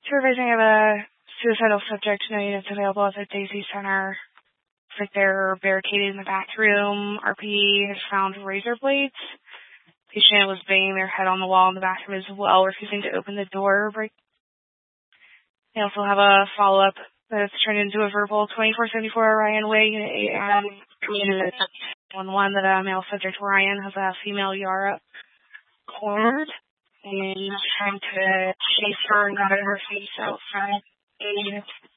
Supervising of a suicidal subject, no units available at the Daisy Center. Looks like they're barricaded in the bathroom. RP has found razor blades. Patient was banging their head on the wall in the bathroom as well, refusing to open the door. They also have a follow-up that's turned into a verbal 2474 Ryan Way, Unit 8, and Unit 11 that a male subject, Ryan, has a female Yara cornered and trying to chase her and got her face outside.